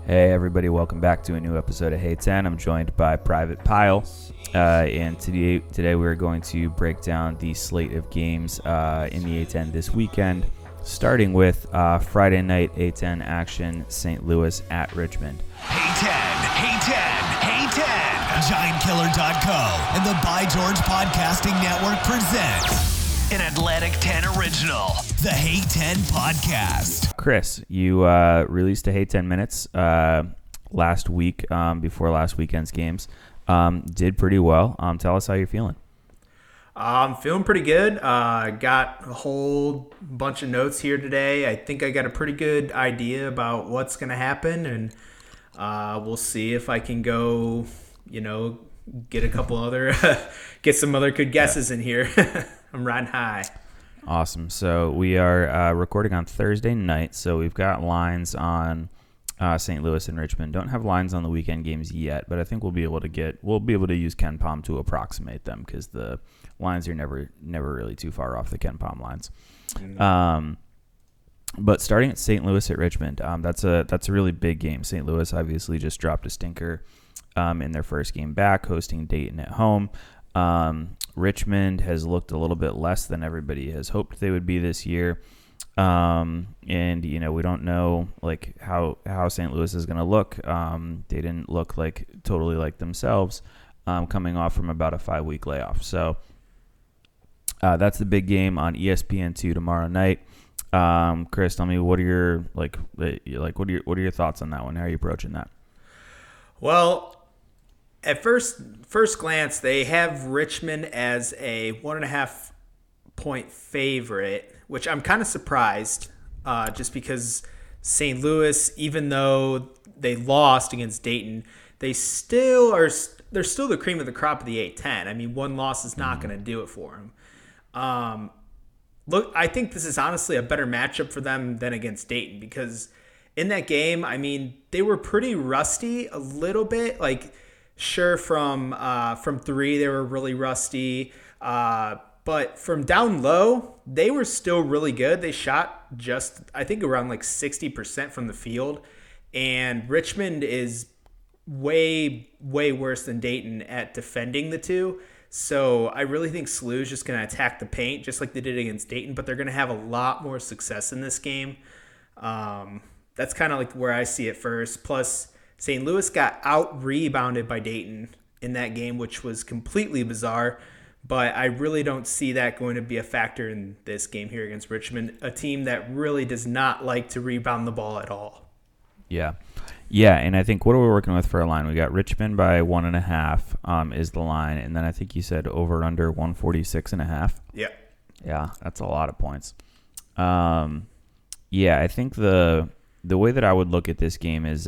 Hey everybody, welcome back to a new episode of Hey 10. I'm joined by Private Pile, and today we're going to break down the slate of games in the A10 this weekend, starting with Friday night A10 action, St. Louis at Richmond. Hey 10, Hey 10, Hey 10. GiantKiller.co and the By George Podcasting Network present an Atlantic 10 original, the Hey 10 Podcast. Chris, you released a Hey 10 Minutes last week before last weekend's games. Did pretty well. Tell us how you're feeling. I'm feeling pretty good. Got a whole bunch of notes here today. I think I got a pretty good idea about what's going to happen, and we'll see if I can go, get a couple other, get some other good guesses in here. I'm riding high. Awesome. So we are recording on Thursday night, so we've got lines on St. Louis and Richmond. Don't have lines on the weekend games yet, but I think we'll be able to use KenPom to approximate them because the lines are never really too far off the KenPom lines. Mm-hmm. But starting at St. Louis at Richmond, that's a really big game. St. Louis obviously just dropped a stinker in their first game back, hosting Dayton at home. Richmond has looked a little bit less than everybody has hoped they would be this year. And we don't know how St. Louis is going to look. They didn't look totally like themselves coming off from about a 5-week layoff. So that's the big game on ESPN2 tomorrow night. Chris, tell me, what are your what are your thoughts on that one? How are you approaching that? Well, at first glance, they have Richmond as a 1.5 point favorite, which I'm kind of surprised, just because St. Louis, even though they lost against Dayton, they're still the cream of the crop of the A10. I mean, one loss is not going to do it for them. Look, I think this is honestly a better matchup for them than against Dayton, because in that game, I mean, they were pretty rusty a little bit. Sure, from three, they were really rusty. But from down low, they were still really good. They shot just, I think, around 60% from the field. And Richmond is way, way worse than Dayton at defending the two. So I really think SLU's just going to attack the paint just like they did against Dayton, but they're going to have a lot more success in this game. That's kind of where I see it first. Plus, St. Louis got out-rebounded by Dayton in that game, which was completely bizarre. But I really don't see that going to be a factor in this game here against Richmond, a team that really does not like to rebound the ball at all. Yeah, and I think what are we working with for a line? We got Richmond by 1.5 is the line, and then I think you said over/under 146.5. Yeah, that's a lot of points. I think the way that I would look at this game is,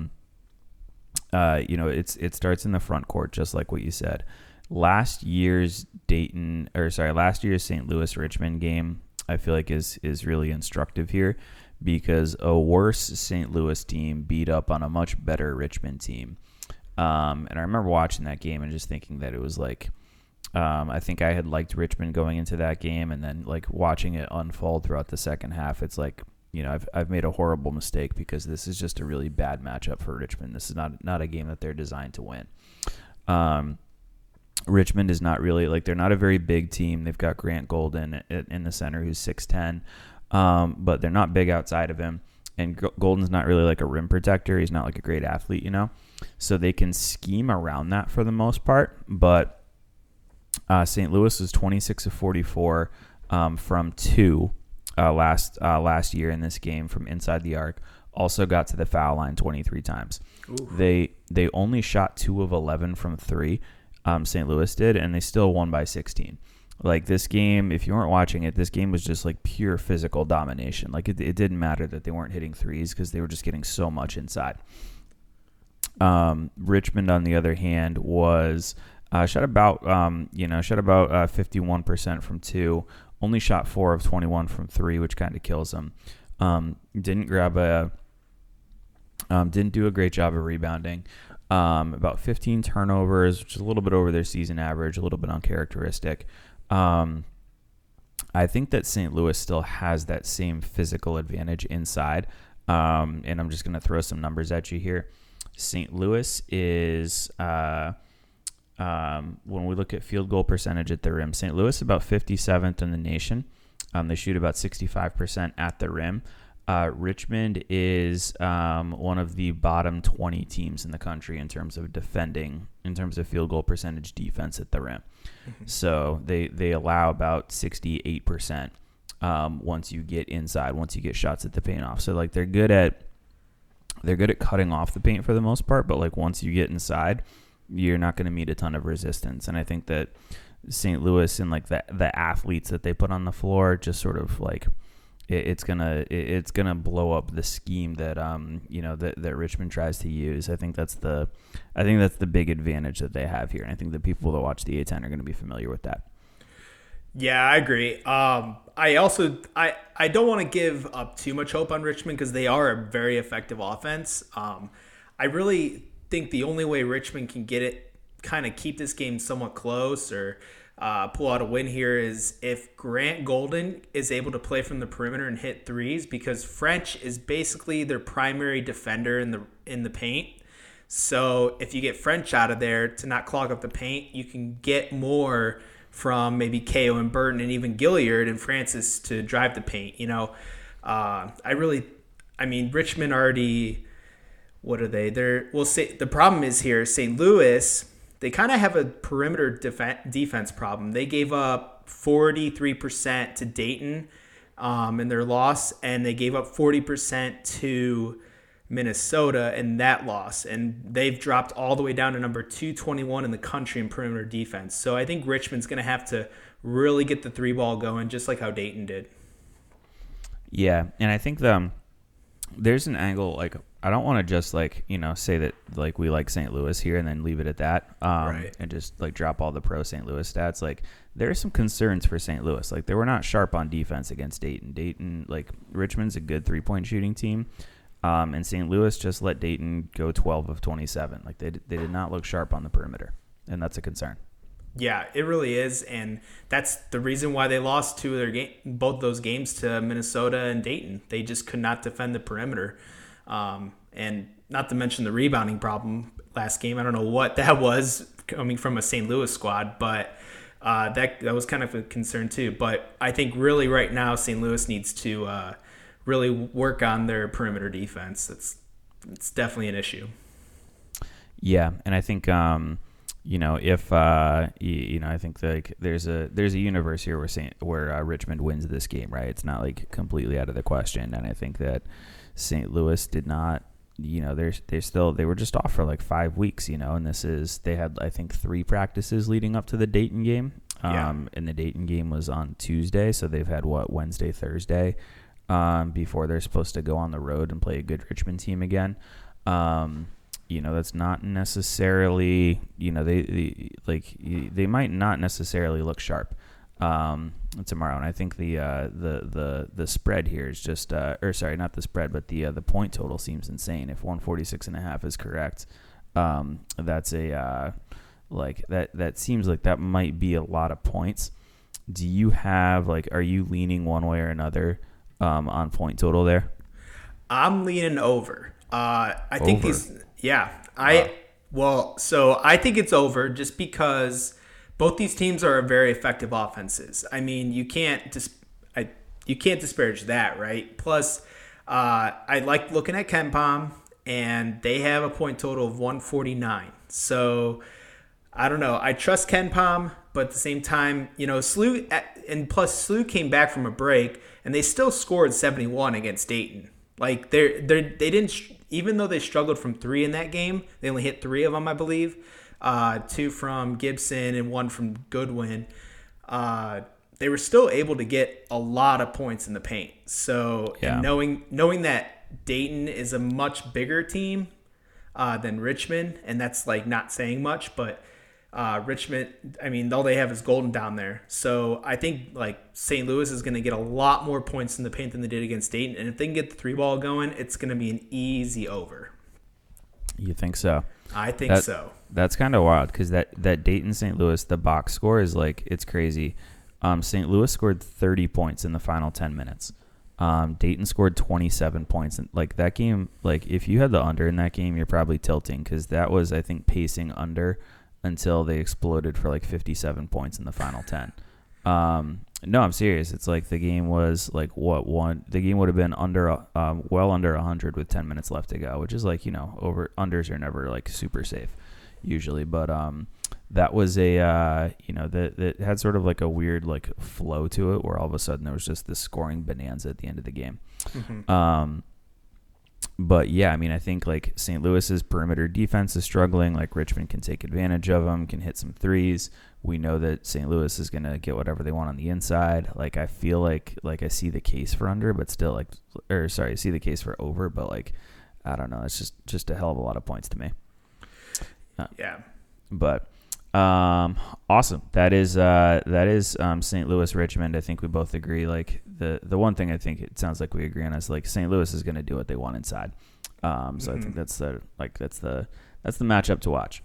it starts in the front court, just like what you said. Last year's St. Louis Richmond game, I feel like is really instructive here, because a worse St. Louis team beat up on a much better Richmond team. And I remember watching that game and just thinking that it was I think I had liked Richmond going into that game, and then watching it unfold throughout the second half, it's I've made a horrible mistake, because this is just a really bad matchup for Richmond. This is not a game that they're designed to win. Richmond is not really they're not a very big team. They've got Grant Golden in the center, who's 6'10", but they're not big outside of him. And Golden's not really a rim protector. He's not a great athlete, so they can scheme around that for the most part. But St. Louis was 26 of 44 from two. Last year in this game from inside the arc. Also got to the foul line 23 times. Oof. They only shot 2 of 11 from three, St. Louis did, and they still won by 16. This game, if you weren't watching it, this game was just pure physical domination. It didn't matter that they weren't hitting threes, because they were just getting so much inside. Richmond, on the other hand, was shot about 51% from two. Only shot 4 of 21 from three, which kind of kills them. Didn't do a great job of rebounding. About 15 turnovers, which is a little bit over their season average, a little bit uncharacteristic. I think that St. Louis still has that same physical advantage inside. And I'm just going to throw some numbers at you here. St. Louis is, when we look at field goal percentage at the rim, St. Louis about 57th in the nation. They shoot about 65% at the rim. Richmond is one of the bottom 20 teams in the country in terms of defending, in terms of field goal percentage defense at the rim. So they allow about 68% once you get inside, once you get shots at the paint off. So like they're good at cutting off the paint for the most part, but like once you get inside, you're not going to meet a ton of resistance. And I think that St. Louis and like the athletes that they put on the floor just sort of like it's gonna blow up the scheme that that Richmond tries to use. I think that's the big advantage that they have here, and I think the people that watch the A10 are going to be familiar with that. Yeah, I agree. I don't want to give up too much hope on Richmond because they are a very effective offense. I really think the only way Richmond can get it, kind of keep this game somewhat close or pull out a win here is if Grant Golden is able to play from the perimeter and hit threes, because French is basically their primary defender in the paint. So if you get French out of there to not clog up the paint, you can get more from maybe KO and Burton and even Gilliard and Francis to drive the paint. Richmond already, what are they? The problem is here, St. Louis, they kind of have a perimeter defense problem. They gave up 43% to Dayton in their loss, and they gave up 40% to Minnesota in that loss. And they've dropped all the way down to number 221 in the country in perimeter defense. So I think Richmond's going to have to really get the three ball going, just like how Dayton did. Yeah, and I think there's an angle, like, I don't want to just say that like we like St. Louis here and then leave it at that, right, and just like drop all the pro St. Louis stats. Like there are some concerns for St. Louis. Like they were not sharp on defense against Dayton. Dayton, like Richmond's a good 3-point shooting team, and St. Louis just let Dayton go 12 of 27. Like they did not look sharp on the perimeter, and that's a concern. Yeah, it really is, and that's the reason why they lost both those games to Minnesota and Dayton. They just could not defend the perimeter. And not to mention the rebounding problem last game. I don't know what that was coming from a St. Louis squad, but that was kind of a concern too. But I think really right now St. Louis needs to really work on their perimeter defense. It's definitely an issue. Yeah, and I think if I think like there's a universe here where Richmond wins this game, right? It's not like completely out of the question, and I think that St. Louis did not, they were just off for like 5 weeks, and they had, I think, 3 practices leading up to the Dayton game. And the Dayton game was on Tuesday. So they've had Wednesday, Thursday, before they're supposed to go on the road and play a good Richmond team again. That's not necessarily, they might not necessarily look sharp tomorrow, and I think the spread here is just not the spread, but the point total seems insane. If 146.5 is correct, that's that seems like that might be a lot of points. Do you have are you leaning one way or another on point total there? I'm leaning over. I think I think it's over just because both these teams are very effective offenses. I mean, you can't disparage that, right? Plus, I like looking at KenPom, and they have a point total of 149. So I don't know. I trust KenPom, but at the same time, SLU came back from a break, and they still scored 71 against Dayton. Like they didn't, even though they struggled from 3 in that game, they only hit 3 of them, I believe. 2 from Gibson and 1 from Goodwin. They were still able to get a lot of points in the paint. So knowing that Dayton is a much bigger team than Richmond, and that's not saying much, but Richmond, I mean, all they have is Golden down there. So I think St. Louis is going to get a lot more points in the paint than they did against Dayton. And if they can get the 3-ball going, it's going to be an easy over. You think so? I think so. That's kind of wild because that Dayton St. Louis, the box score is it's crazy. St. Louis scored 30 points in the final 10 minutes. Dayton scored 27 points. And like that game, like if you had the under in that game, you're probably tilting because that was, I think, pacing under until they exploded for like 57 points in the final 10. No, I'm serious. It's like the game was like the game would have been under well under 100 with 10 minutes left to go, which is like, unders are never like super safe usually, but that was a that had sort of like a weird like flow to it where all of a sudden there was just this scoring bonanza at the end of the game. But yeah, I mean, I think like St. Louis's perimeter defense is struggling. Like Richmond can take advantage of them, can hit some threes. We know that St. Louis is going to get whatever they want on the inside. Like I feel like I see the case for under, but still I see the case for over, but like I don't know. It's just a hell of a lot of points to me. Yeah. But awesome. That is St. Louis Richmond. I think we both agree. Like the one thing I think it sounds like we agree on is like St. Louis is going to do what they want inside. So I think that's the matchup to watch.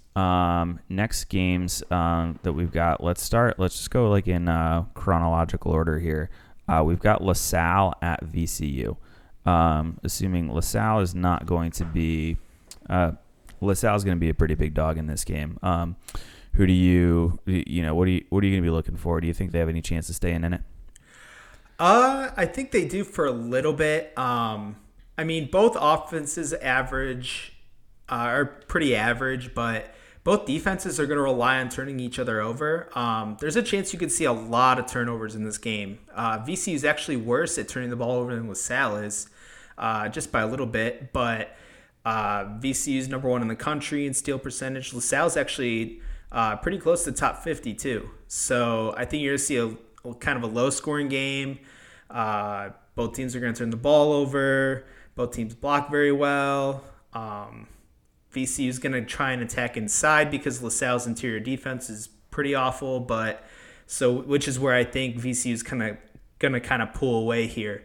Next games that we've got. Let's just go like in chronological order here. We've got LaSalle at VCU. Assuming LaSalle is not going to be. LaSalle's going to be a pretty big dog in this game. Who do you what are you going to be looking for? Do you think they have any chance of staying in it? I think they do for a little bit. I mean, both offenses are pretty average, but both defenses are going to rely on turning each other over. There's a chance you could see a lot of turnovers in this game. VCU is actually worse at turning the ball over than LaSalle is, just by a little bit, but VCU is number 1 in the country in steal percentage. LaSalle's actually pretty close to the top 50 too. So I think you're going to see a kind of a low-scoring game. Both teams are going to turn the ball over. Both teams block very well. VCU is going to try and attack inside because LaSalle's interior defense is pretty awful. Which is where I think VCU is going to pull away here.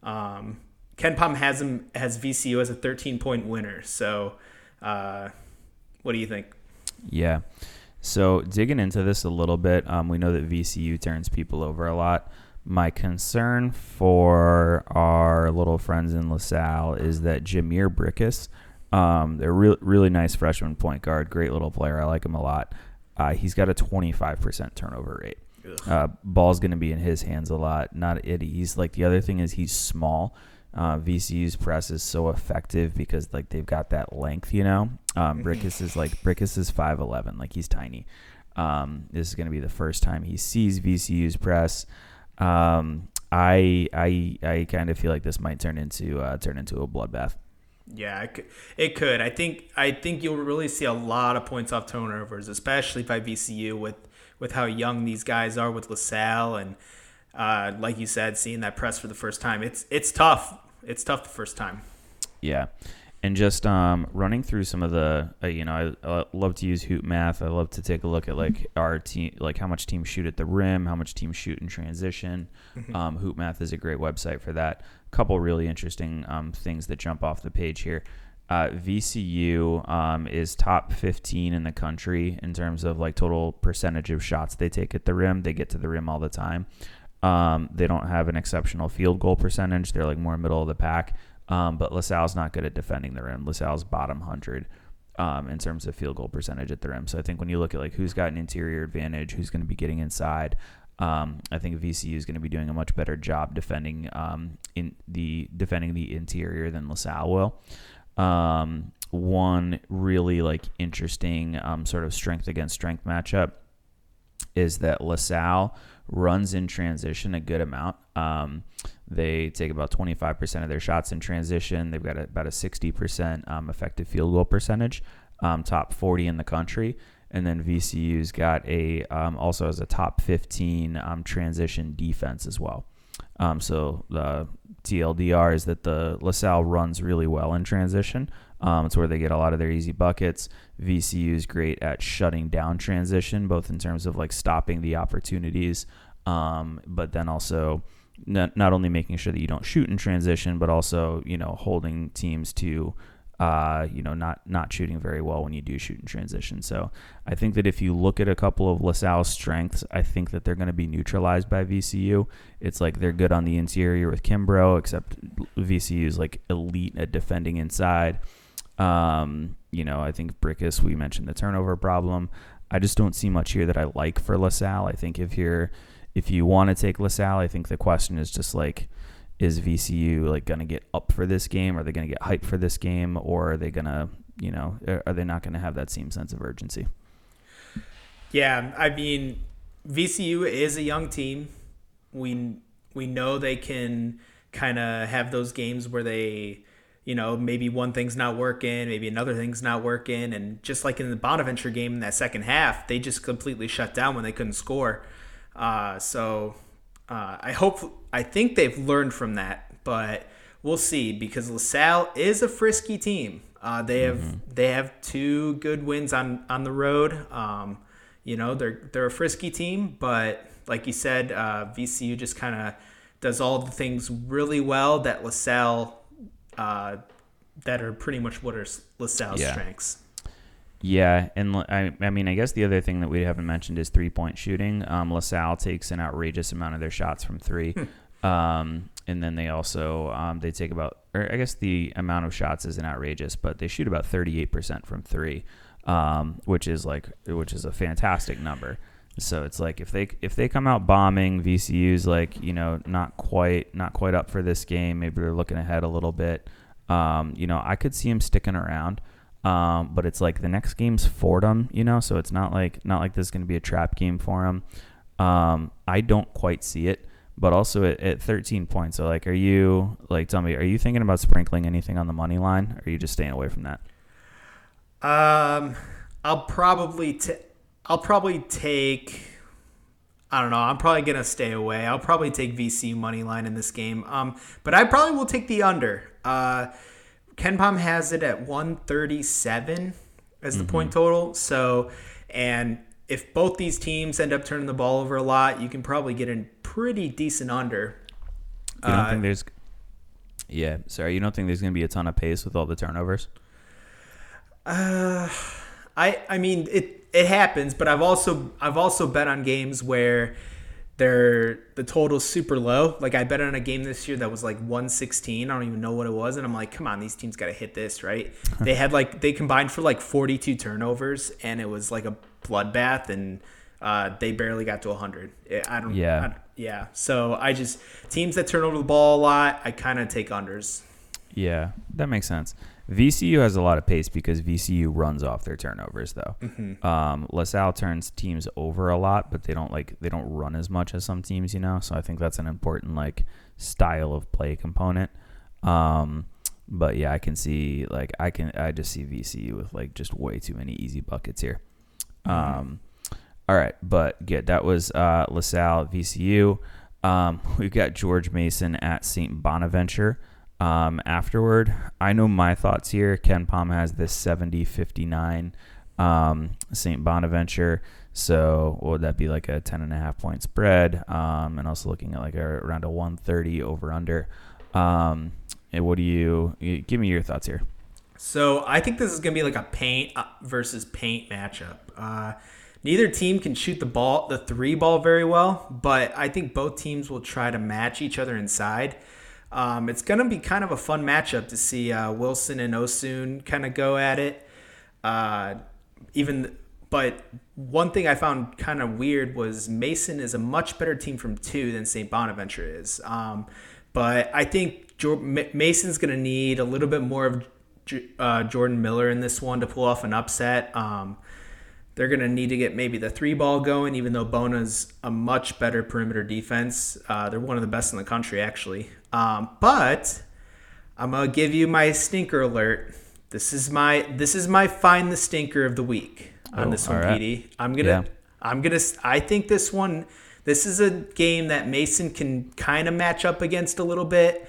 KenPom has VCU as a 13-point winner. So, what do you think? Yeah. So digging into this a little bit, we know that VCU turns people over a lot. My concern for our little friends in LaSalle is that Jameer Brickus, they're really nice freshman point guard, great little player. I like him a lot. He's got a 25% turnover rate. Ball's going to be in his hands a lot. He's like, the other thing is he's small. VCU's press is so effective because like they've got that length, Brickus is 5'11", like he's tiny. This is going to be the first time he sees VCU's press. I kind of feel like this might turn into a bloodbath. Yeah, it could. I think you'll really see a lot of points off turnovers, especially by VCU with how young these guys are with LaSalle and. Like you said, seeing that press for the first time, it's tough. It's tough the first time. Yeah, and just running through some of the, I love to use hoop math. I love to take a look at like our team, like how much teams shoot at the rim, how much teams shoot in transition. Hoop math is a great website for that. A couple really interesting things that jump off the page here. VCU is top 15 in the country in terms of like total percentage of shots they take at the rim. They get to the rim all the time. They don't have an exceptional field goal percentage. They're like more middle of the pack. But LaSalle's not good at defending the rim. LaSalle's bottom 100 in terms of field goal percentage at the rim. So I think when you look at like who's got an interior advantage, who's going to be getting inside, I think VCU is going to be doing a much better job defending the interior than LaSalle will. One really like interesting sort of strength against strength matchup is that LaSalle runs in transition a good amount. They take about 25% of their shots in transition. They've got about a 60% effective field goal percentage, top 40 in the country. And then VCU's got also has a top 15 transition defense as well. So the TLDR is that the LaSalle runs really well in transition. It's where they get a lot of their easy buckets. VCU is great at shutting down transition, both in terms of like stopping the opportunities, but then also not only making sure that you don't shoot in transition, but also holding teams to not shooting very well when you do shoot in transition. So I think that if you look at a couple of LaSalle's strengths, I think that they're going to be neutralized by VCU. It's like they're good on the interior with Kimbrough, except VCU is like elite at defending inside. I think Brickus, we mentioned the turnover problem. I just don't see much here that I like for LaSalle. I think if you want to take LaSalle, I think the question is just like, is VCU like going to get up for this game? Are they going to get hyped for this game? Or are they going to, are they not going to have that same sense of urgency? Yeah, I mean, VCU is a young team. We know they can kind of have those games where they, maybe one thing's not working, maybe another thing's not working. And just like in the Bonaventure game in that second half, they just completely shut down when they couldn't score. I think they've learned from that, but we'll see, because LaSalle is a frisky team. They have 2 good wins on the road. They're a frisky team, but like you said, VCU just kind of does all the things really well that LaSalle that are pretty much what are LaSalle's strengths. Yeah, and I mean, I guess the other thing that we haven't mentioned is 3-point shooting. LaSalle takes an outrageous amount of their shots from 3. And then they also they take about, or I guess the amount of shots isn't outrageous, but they shoot about 38% from 3, which is a fantastic number. So it's like if they come out bombing, VCU's like, not quite up for this game. Maybe they're looking ahead a little bit. I could see them sticking around. But it's like the next game's Fordham, so it's not like this is going to be a trap game for them. I don't quite see it, but also at 13 points. So like, tell me, are you thinking about sprinkling anything on the money line, or are you just staying away from that? I'll probably take, I don't know, I'm probably going to stay away. I'll probably take VCU money line in this game. But I probably will take the under. KenPom has it at 137 as the point total. So, and if both these teams end up turning the ball over a lot, you can probably get a pretty decent under. You don't think there's going to be a ton of pace with all the turnovers? I mean, it happens, but I've also bet on games where the total's super low. Like I bet on a game this year that was like 116. I don't even know what it was, and I'm like, come on, these teams got to hit this, right? They combined for like 42 turnovers, and it was like a bloodbath, and they barely got to 100. So teams that turn over the ball a lot, I kind of take unders. Yeah, that makes sense. VCU has a lot of pace because VCU runs off their turnovers, though. LaSalle turns teams over a lot, but they don't run as much as some teams, So I think that's an important style of play component. But yeah, I can see I just see VCU with just way too many easy buckets here. All right, but good. That was LaSalle at VCU. We've got George Mason at St. Bonaventure. Afterward, I know my thoughts here. KenPom has this 70-59 St. Bonaventure. So what would that be, like a 10.5 point spread? And also looking at around a 130 over under. And what do you give me your thoughts here? So I think this is going to be like a paint versus paint matchup. Neither team can shoot the 3 ball very well, but I think both teams will try to match each other inside. It's going to be kind of a fun matchup to see Wilson and Osun kind of go at it. But one thing I found kind of weird was Mason is a much better team from 2 than St. Bonaventure is. But I think Mason's going to need a little bit more of Jordan Miller in this one to pull off an upset. They're going to need to get maybe the 3 ball going, even though Bona's a much better perimeter defense. They're one of the best in the country, actually. But I'm going to give you my stinker alert. This is my find the stinker of the week on this one, right. PD. I think this is a game that Mason can kind of match up against a little bit.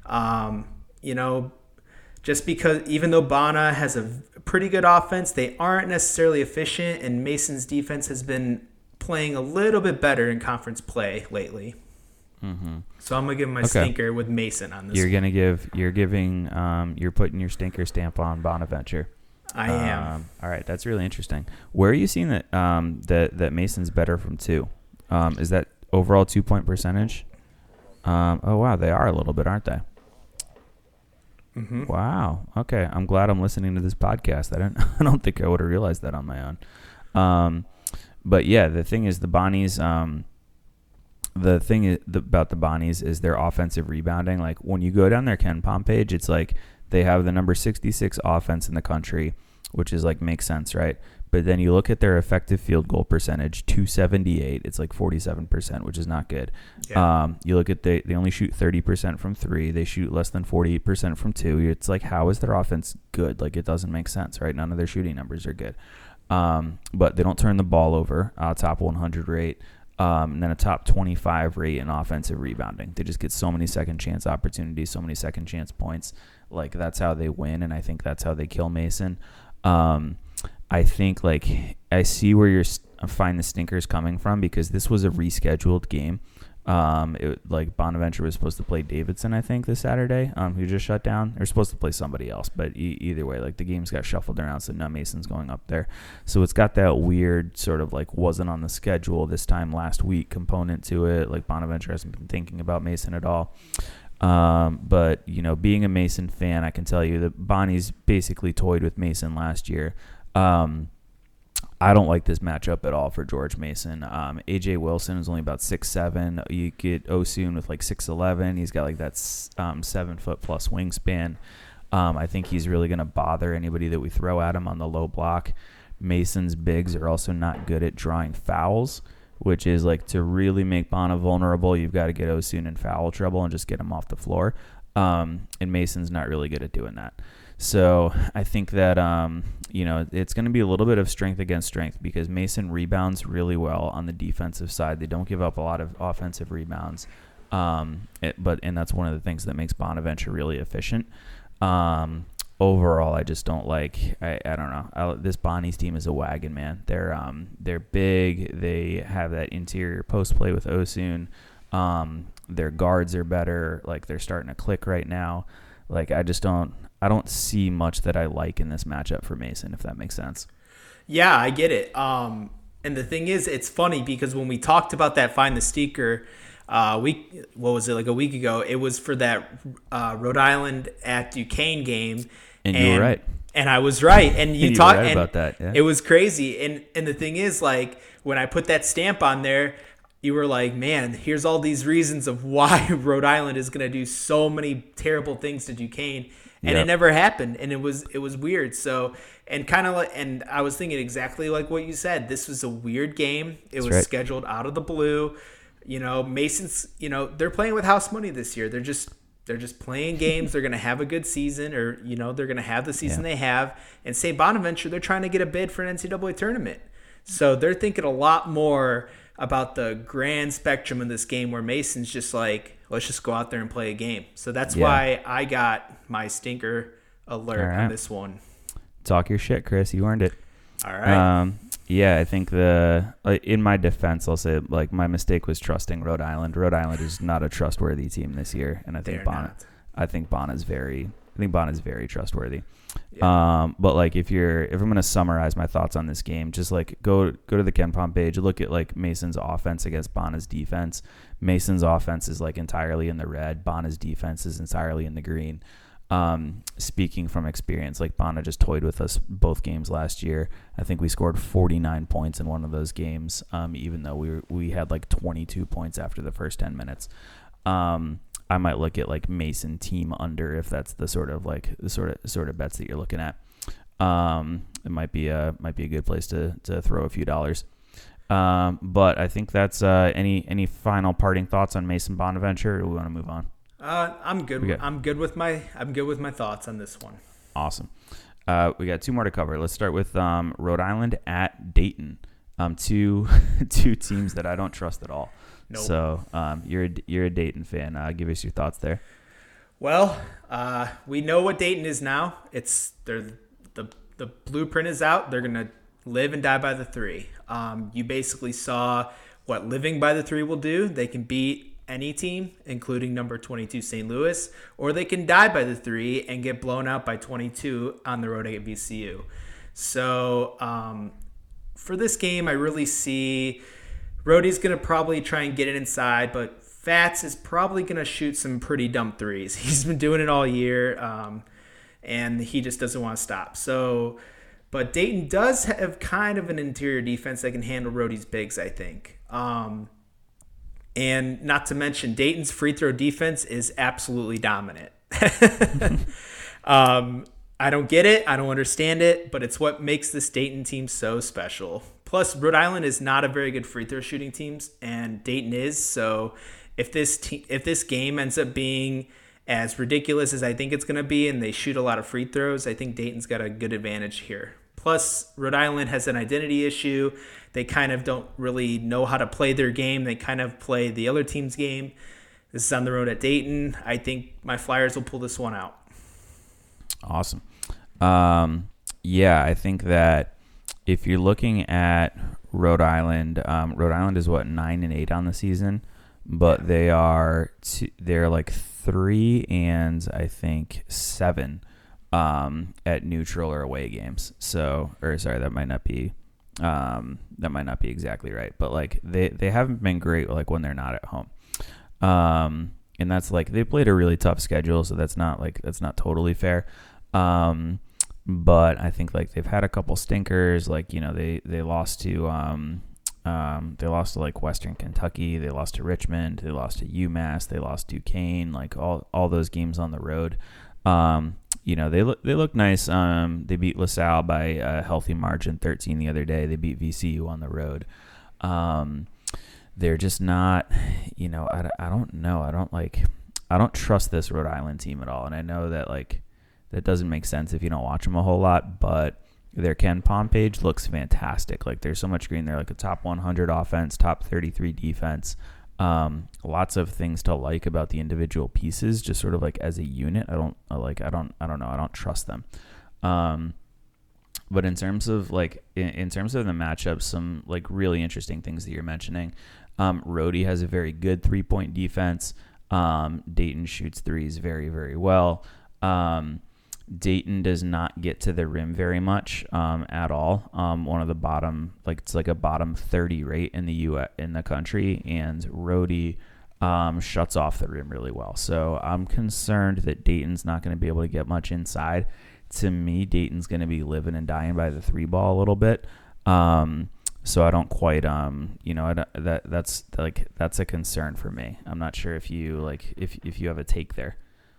Just because even though Bona has a pretty good offense, they aren't necessarily efficient, and Mason's defense has been playing a little bit better in conference play lately. So I'm gonna give my stinker with Mason on this. You're putting your stinker stamp on Bonaventure. I am. All right, that's really interesting. Where are you seeing that that Mason's better from 2? Is that overall 2-point percentage? Oh wow, they are a little bit, aren't they? Mm-hmm. Wow. Okay, I'm glad I'm listening to this podcast. I don't think I would have realized that on my own. But yeah, the thing is, the Bonnies. About the Bonnies is their offensive rebounding. Like when you go down their KenPom page, it's like they have the number 66 offense in the country, which is like makes sense, right? But then you look at their effective field goal percentage, 278. It's like 47%, which is not good. Yeah. You look at they only shoot 30% from 3. They shoot less than 48% from 2. It's like, how is their offense good? Like it doesn't make sense, right? None of their shooting numbers are good. But they don't turn the ball over, top 100 rate. And then a top 25 rate in offensive rebounding. They just get so many second chance opportunities, so many second chance points. Like that's how they win, and I think that's how they kill Mason. I think like I see where you're find the stinkers coming from, because this was a rescheduled game. Like Bonaventure was supposed to play Davidson, I think, this Saturday, who just shut down. They're supposed to play somebody else, but either way, like the games got shuffled around, so now Mason's going up there. So it's got that weird sort of like wasn't on the schedule this time last week component to it. Like Bonaventure hasn't been thinking about Mason at all. But you know, being a Mason fan, I can tell you that Bonnie's basically toyed with Mason last year. I don't like this matchup at all for George Mason. AJ Wilson is only about 6'7". You get Osun with like 6'11". He's got like that 7-foot plus wingspan. I think he's really going to bother anybody that we throw at him on the low block. Mason's bigs are also not good at drawing fouls, which is like to really make Bona vulnerable, you've got to get Osun in foul trouble and just get him off the floor. And Mason's not really good at doing that. So I think that, it's going to be a little bit of strength against strength, because Mason rebounds really well on the defensive side. They don't give up a lot of offensive rebounds. And that's one of the things that makes Bonaventure really efficient. Overall, I just don't like, I don't know. This Bonnie's team is a wagon, man. They're big. They have that interior post play with Osun. Their guards are better. Like they're starting to click right now. Like I don't see much that I like in this matchup for Mason, if that makes sense. Yeah, I get it. And the thing is, it's funny because when we talked about that Find the Stinker a week ago, it was for that Rhode Island at Duquesne game. And you were right. And I was right. And you talked right about that. Yeah. It was crazy. And the thing is, like, when I put that stamp on there, you were like, man, here's all these reasons of why Rhode Island is going to do so many terrible things to Duquesne. And It never happened. And it was weird. So, and I was thinking exactly like what you said. This was a weird game. It was scheduled out of the blue. You know, Mason's, they're playing with house money this year. They're just playing games. They're going to have a good season, or, they're going to have the season they have. And St. Bonaventure, they're trying to get a bid for an NCAA tournament. So they're thinking a lot more about the grand spectrum of this game, where Mason's just like, let's just go out there and play a game. So that's why I got my stinker alert on this one. Talk your shit, Chris. You earned it. All right. I think in my defense, I'll say, like, my mistake was trusting Rhode Island. Rhode Island is not a trustworthy team this year, and I think Bona's very trustworthy. Yeah. But like if I'm going to summarize my thoughts on this game, just like go to the KenPom page, look at like Mason's offense against Bona's defense. Mason's offense is like entirely in the red. Bona's defense is entirely in the green. Speaking from experience, like Bona just toyed with us both games last year. I think we scored 49 points in one of those games, even though we had like 22 points after the first 10 minutes. I might look at like Mason team under, if that's the sort of bets that you're looking at. It might be a good place to throw a few dollars. But I think that's any final parting thoughts on Mason Bonaventure, or do we want to move on? I'm good. I'm good with my thoughts on this one. Awesome. We got 2 more to cover. Let's start with Rhode Island at Dayton. Two teams that I don't trust at all. Nope. So you're a Dayton fan. Give us your thoughts there. Well, we know what Dayton is now. The blueprint is out. They're gonna live and die by the 3. You basically saw what living by the 3 will do. They can beat any team, including number 22 St. Louis, or they can die by the 3 and get blown out by 22 on the road at VCU. So for this game, I really see Rhodey's going to probably try and get it inside, but Fats is probably going to shoot some pretty dumb threes. He's been doing it all year, and he just doesn't want to stop. So, but Dayton does have kind of an interior defense that can handle Rhodey's bigs, I think. And not to mention, Dayton's free throw defense is absolutely dominant. I don't get it. I don't understand it, but it's what makes this Dayton team so special. Plus, Rhode Island is not a very good free throw shooting team, and Dayton is. So if this game ends up being as ridiculous as I think it's going to be and they shoot a lot of free throws, I think Dayton's got a good advantage here. Plus, Rhode Island has an identity issue. They kind of don't really know how to play their game. They kind of play the other team's game. This is on the road at Dayton. I think my Flyers will pull this one out. Awesome. Yeah, I think that if you're looking at Rhode Island is what, 9-8 on the season, but they're like 3 and I think 7 at neutral or away games. So, or sorry, that might not be exactly right, but like they haven't been great like when they're not at home. And that's like they played a really tough schedule, so that's not totally fair. But I think like they've had a couple stinkers, like, you know, they lost to like Western Kentucky, they lost to Richmond, they lost to UMass, they lost to Duquesne, like all those games on the road. You know, they look nice. They beat LaSalle by a healthy margin, 13 the other day. They beat VCU on the road. They're just not, you know, I don't know. I don't trust this Rhode Island team at all. And I know that like that doesn't make sense if you don't watch them a whole lot, but their Ken Pom page looks fantastic. Like there's so much green there, like a top 100 offense, top 33 defense. Lots of things to like about the individual pieces, just sort of like as a unit. I don't know. I don't trust them. But in terms of like, in terms of the matchup, some like really interesting things that you're mentioning. Rhodey has a very good 3-point defense. Dayton shoots threes very, very well. Dayton does not get to the rim very much at all. One of the bottom, like it's like a bottom 30 rate in the U.S. in the country, and Rhodey shuts off the rim really well. So I'm concerned that Dayton's not going to be able to get much inside. To me, Dayton's going to be living and dying by the 3 ball a little bit. So I don't quite, you know, that's a concern for me. I'm not sure if you like if you have a take there.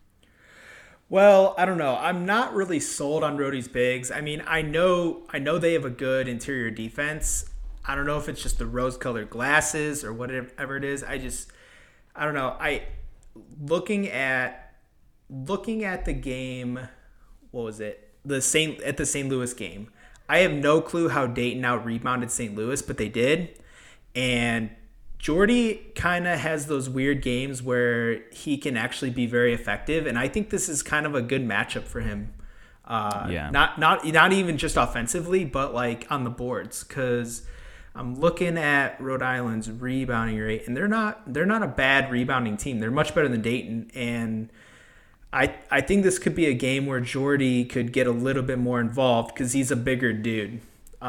Well, I don't know. I'm not really sold on Rhodey's bigs. I mean, I know they have a good interior defense. I don't know if it's just the rose-colored glasses or whatever it is. I don't know. Looking at the game, what was it? The St. Louis game. I have no clue how Dayton out-rebounded St. Louis, but they did. And Jordy kind of has those weird games where he can actually be very effective, and I think this is kind of a good matchup for him. Not even just offensively, but like on the boards, because I'm looking at Rhode Island's rebounding rate, and they're not a bad rebounding team. They're much better than Dayton, and I think this could be a game where Jordy could get a little bit more involved because he's a bigger dude.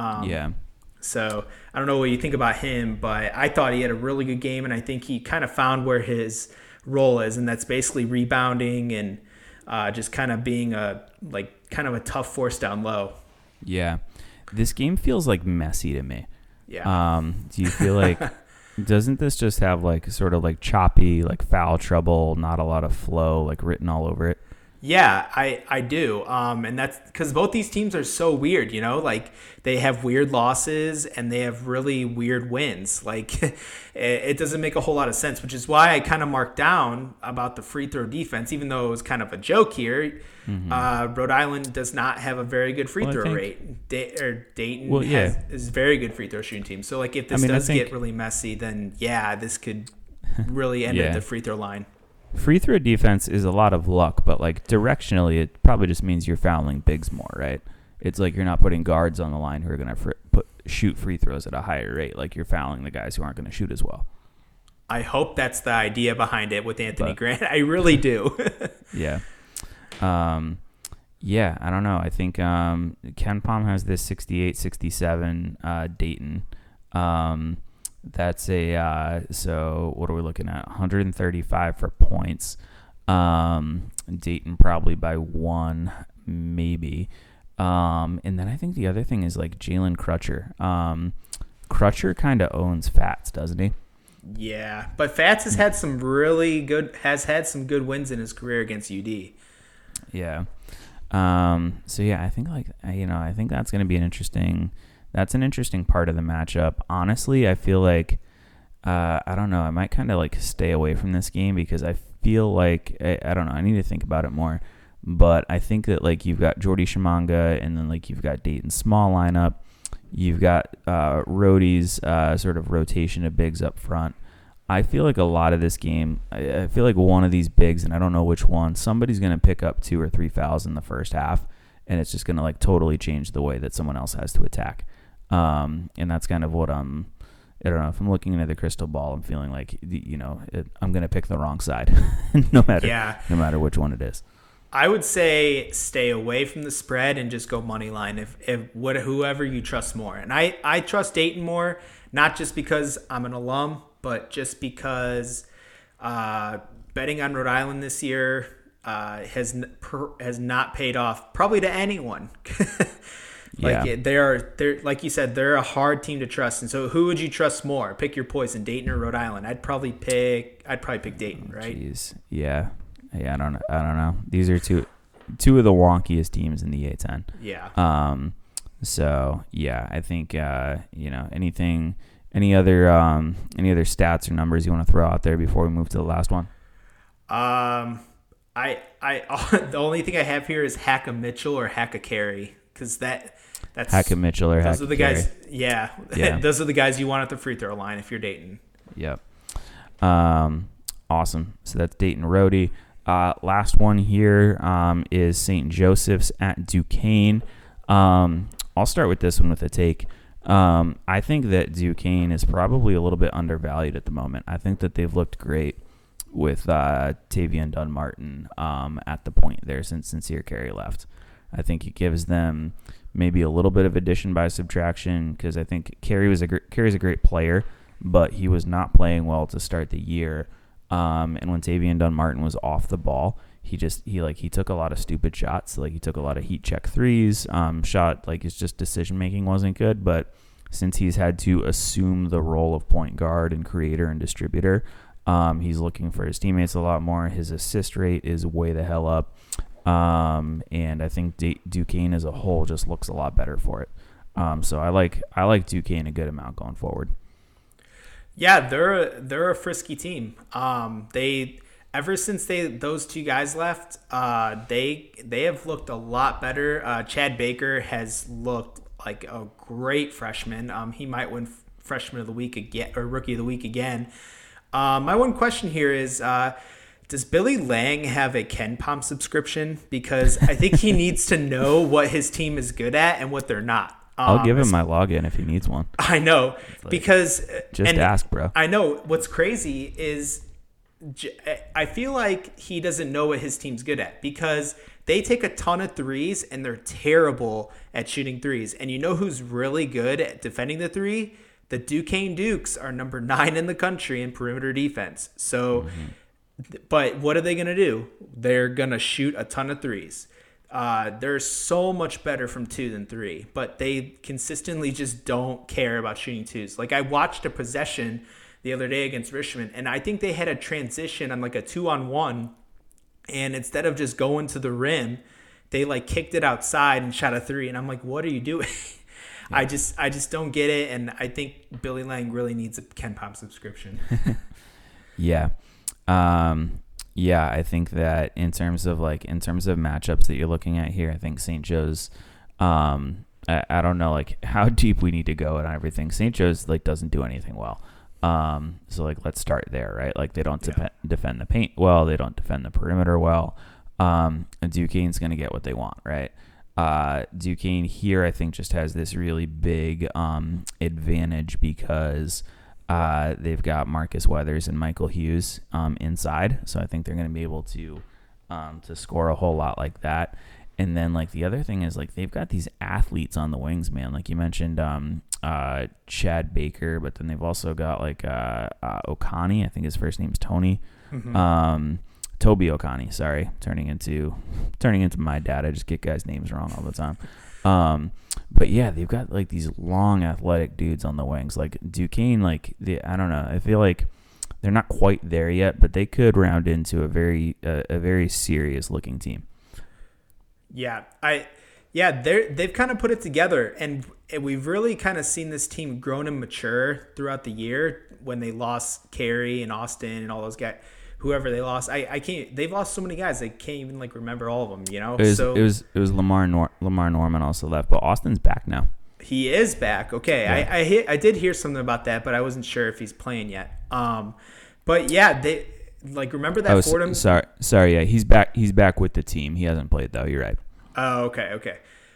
So I don't know what you think about him, but I thought he had a really good game, and I think he kind of found where his role is, and that's basically rebounding and just kind of being a tough force down low. Yeah, this game feels like messy to me. Yeah. Do you feel like doesn't this just have like sort of like choppy, like foul trouble, not a lot of flow, like written all over it? Yeah, I do. And that's because both these teams are so weird, you know, like they have weird losses and they have really weird wins. Like it doesn't make a whole lot of sense, which is why I kind of marked down about the free throw defense, even though it was kind of a joke here. Mm-hmm. Rhode Island does not have a very good free throw rate. Dayton is a very good free throw shooting team. So like if this does get really messy, then this could really end at the free throw line. Free throw defense is a lot of luck, but like directionally, it probably just means you're fouling bigs more, right? It's like you're not putting guards on the line who are going to shoot free throws at a higher rate. Like you're fouling the guys who aren't going to shoot as well. I hope that's the idea behind it with Anthony Grant. I really do. Yeah. Yeah, I don't know. I think Ken Palm has this 68-67 Dayton. That's so what are we looking at? 135 for points. Dayton probably by 1, maybe. And then I think the other thing is like Jalen Crutcher. Crutcher kind of owns Fats, doesn't he? Yeah, but Fats has had some good wins in his career against UD. Yeah. So yeah, I think I think that's going to be an interesting part of the matchup. Honestly, I feel like, I don't know, I might kind of like stay away from this game because I feel like, I don't know, I need to think about it more, but I think that like you've got Jordy Shimanga and then like you've got Dayton's small lineup. You've got Rhodey's sort of rotation of bigs up front. I feel like a lot of this game, I feel like one of these bigs, and I don't know which one, somebody's going to pick up 2 or 3 fouls in the first half, and it's just going to like totally change the way that someone else has to attack. And that's kind of what I don't know, if I'm looking into the crystal ball, I'm feeling like, I'm going to pick the wrong side, no matter which one it is. I would say stay away from the spread and just go money line whoever you trust more. And I trust Dayton more, not just because I'm an alum, but just because betting on Rhode Island this year has not paid off probably to anyone. They're like you said, they're a hard team to trust. And so who would you trust more? Pick your poison, Dayton or Rhode Island. I'd probably pick Dayton, right? Jeez. Yeah. I don't know. These are two of the wonkiest teams in the A10. Yeah. So yeah, I think any other stats or numbers you want to throw out there before we move to the last one? The only thing I have here is Hacka Mitchell or Hacka Carey, because that's Hacka Mitchell or those Hacka are the Carey. guys. Yeah. Those are the guys you want at the free throw line if you're Dayton. Yep. Awesome. So that's Dayton Rhodey. Last one here is St. Joseph's at Duquesne. I'll start with this one with a take. I think that Duquesne is probably a little bit undervalued at the moment. I think that they've looked great with Tavion Dunmartin at the point there since Sincere Carey left. I think it gives them maybe a little bit of addition by subtraction because I think Carey's a great player, but he was not playing well to start the year. And when Tavion Dunmartin was off the ball, he took a lot of stupid shots. Like he took a lot of heat check threes. Shot like his just decision making wasn't good. But since he's had to assume the role of point guard and creator and distributor, he's looking for his teammates a lot more. His assist rate is way the hell up. And I think Duquesne as a whole just looks a lot better for it. So I like Duquesne a good amount going forward. Yeah, they're a frisky team. Ever since those two guys left, they have looked a lot better. Chad Baker has looked like a great freshman. He might win freshman of the week again or rookie of the week again. My one question here is, does Billy Lang have a Ken Palm subscription? Because I think he needs to know what his team is good at and what they're not. I'll give him my login if he needs one. I know, because ask, bro. I know what's crazy is I feel like he doesn't know what his team's good at because they take a ton of threes and they're terrible at shooting threes. And you know who's really good at defending the three? The Duquesne Dukes are number 9 in the country in perimeter defense. So, but what are they going to do? They're going to shoot a ton of threes. They're so much better from 2 than 3, but they consistently just don't care about shooting twos. Like I watched a possession the other day against Richmond, and I think they had a transition on like a 2-on-1, and instead of just going to the rim, they like kicked it outside and shot a 3, and I'm like, what are you doing? I just don't get it, and I think Billy Lang really needs a Ken Palm subscription. Yeah. Yeah, I think that in terms of matchups that you're looking at here, I think St. Joe's, I don't know like how deep we need to go and everything. St. Joe's like doesn't do anything well. So like let's start there, right? Like they don't defend the paint well, they don't defend the perimeter well. And Duquesne's gonna get what they want, right? Duquesne here I think just has this really big advantage because They've got Marcus Weathers and Michael Hughes inside, so I think they're going to be able to score a whole lot like that. And then like the other thing is like they've got these athletes on the wings, man. Like you mentioned Chad Baker, but then they've also got like Okani. I think his first name's Tony. Mm-hmm. Toby Okani. Sorry, turning into my dad. I just get guys' names wrong all the time. But yeah, they've got like these long athletic dudes on the wings. Like Duquesne, like I don't know. I feel like they're not quite there yet, but they could round into a very serious looking team. Yeah, they've kind of put it together, and we've really kind of seen this team grown and mature throughout the year. When they lost Carey and Austin and all those guys, whoever they lost, I can't. They've lost so many guys, I can't even like remember all of them. You know, it was Lamar Norman also left, but Austin's back now. He is back. Okay, yeah. I did hear something about that, but I wasn't sure if he's playing yet. But yeah, they. Like, remember that Fordham? Sorry, yeah, he's back. He's back with the team. He hasn't played though. You're right. Oh, okay.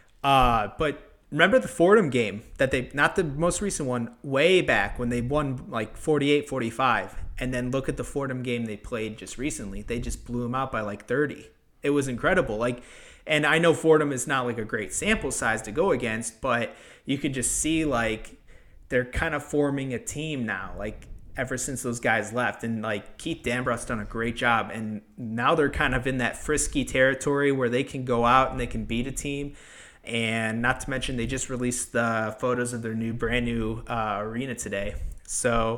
But remember the Fordham game that they, not the most recent one, way back when they won like 48-45, and then look at the Fordham game they played just recently. They just blew them out by like 30. It was incredible. Like, and I know Fordham is not like a great sample size to go against, but you could just see like they're kind of forming a team now. Like, ever since those guys left, and like Keith Dambrow's done a great job, and now they're kind of in that frisky territory where they can go out and they can beat a team. And not to mention they just released the photos of their brand new arena today. So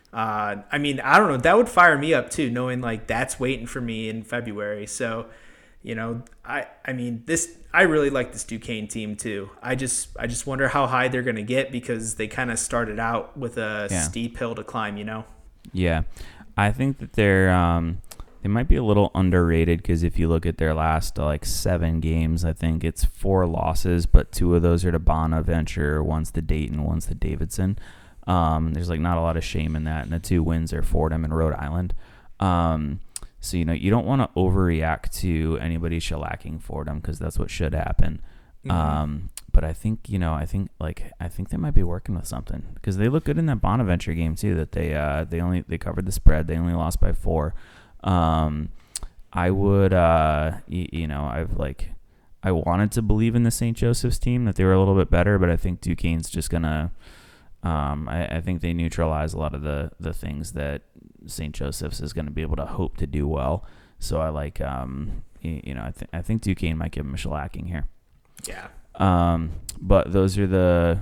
I mean, I don't know, that would fire me up too, knowing like that's waiting for me in February. So you know, I mean, I really like this Duquesne team too. I just wonder how high they're going to get, because they kind of started out with a steep hill to climb, you know? Yeah. I think that they might be a little underrated, because if you look at their last like 7 games, I think it's 4 losses, but 2 of those are to Bonaventure, one's to Dayton, one's to Davidson. There's like not a lot of shame in that, and the 2 wins are Fordham and Rhode Island. So, you know, you don't want to overreact to anybody shellacking Fordham, because that's what should happen. Mm-hmm. But I think they might be working with something, because they look good in that Bonaventure game too, that they covered the spread. They only lost by 4. I would, I wanted to believe in the St. Joseph's team, that they were a little bit better, but I think Duquesne's just going to, I think they neutralize a lot of the things that St. Joseph's is going to be able to hope to do well. So I like, I think Duquesne might give them a shellacking here. Yeah. But those are the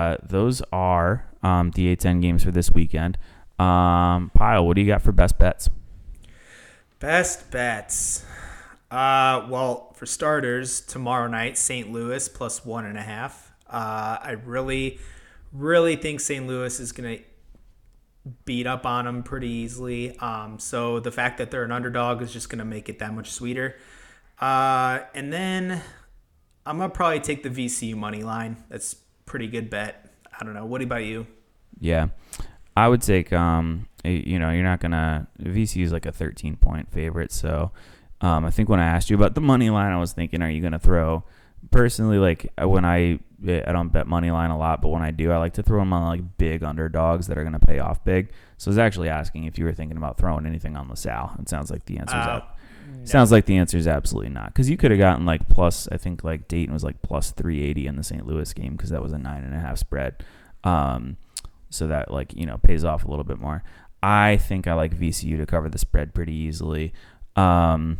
A10 games for this weekend. Pyle, what do you got for best bets? Best bets. Well, for starters, tomorrow night, St. Louis plus 1.5. I really think St. Louis is going to beat up on them pretty easily. So the fact that they're an underdog is just going to make it that much sweeter. And then I'm going to probably take the VCU money line. That's a pretty good bet. I don't know. What about you? Yeah. I would take, you're not going to, VCU is like a 13-point favorite. So I think when I asked you about the money line, I was thinking, are you going to throw, personally, like when I don't bet money line a lot, but when I do, I like to throw them on like big underdogs that are going to pay off big. So I was actually asking if you were thinking about throwing anything on LaSalle. It sounds like the answer is no. Sounds like the answer is absolutely not, because you could have gotten like plus, I think like Dayton was like plus 380 in the St. Louis game, because that was a 9.5 spread. So that like, pays off a little bit more. I think I like VCU to cover the spread pretty easily, or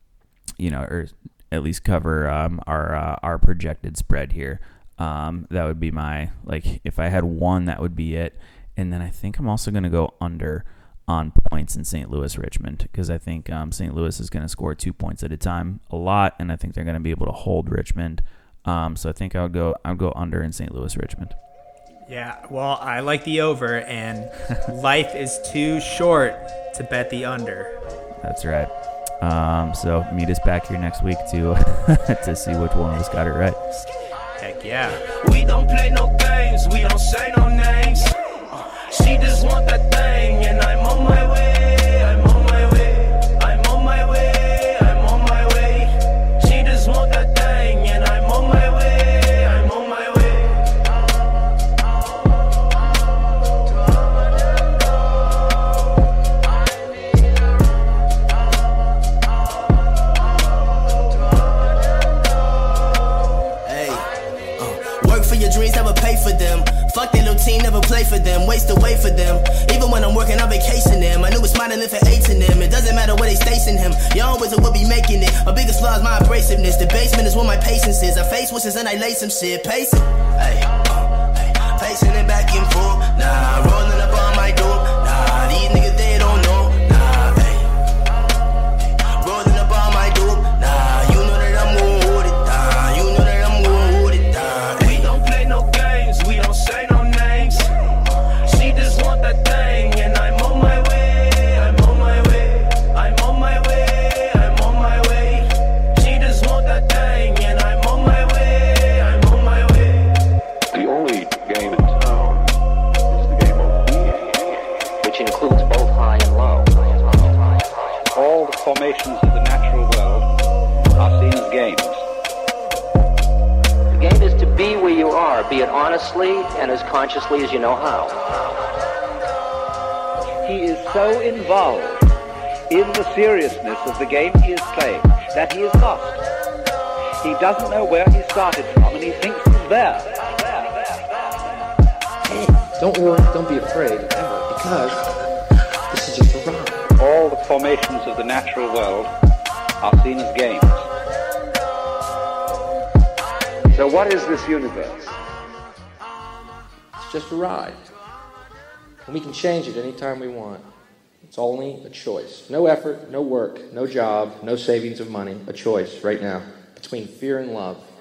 at least cover our projected spread here. That would be my, like, if I had one, that would be it. And then I think I'm also going to go under on points in St. Louis Richmond, because I think St. Louis is going to score 2 points at a time a lot, and I think they're going to be able to hold Richmond. So I think I'll go under in St. Louis Richmond. Yeah, well, I like the over, and life is too short to bet the under. That's right. So meet us back here next week to to see which one of us got it right. Heck yeah. We don't play no games, we don't say no names. She just want that thing, and I'm on my way, I'm on my way, I'm on my way, I'm on my way. She just want that thing, and I'm on my way, I'm on my way. them. Even when I'm working, I'm vacationing them. I knew it's smiling for 8 in them. It doesn't matter where they station him. Young wizard will be making it. My biggest flaw is my abrasiveness. The basement is where my patience is. I face wishes and I lay some shit. Pacing, pacing it back and forth. Nah, rolling up on my door. Nah, these niggas they don't know. Nah, rolling up on my door. Nah, you know that I'm gon' hold it. Nah, you know that I'm gon' hold it. Nah, We don't play no games, we don't say no names. She just want that thing, and I'm on my way. I'm on my way. I'm on my way. I'm on my way. She just want that thing, and I'm on my way. I'm on my way. The only game in town is the game of being, which includes both high and low. all the formations of the natural world are seen as games. The game is to be where you are, be it honestly and as consciously as you know how. He is so involved in the seriousness of the game he is playing that he is lost. He doesn't know where he started from and he thinks he's there. Hey, don't worry, don't be afraid, ever, because this is just a ride. All the formations of the natural world are seen as games. So what is this universe? It's just a ride. And we can change it anytime we want. It's only a choice. No effort, no work, no job, no savings of money. A choice right now between fear and love.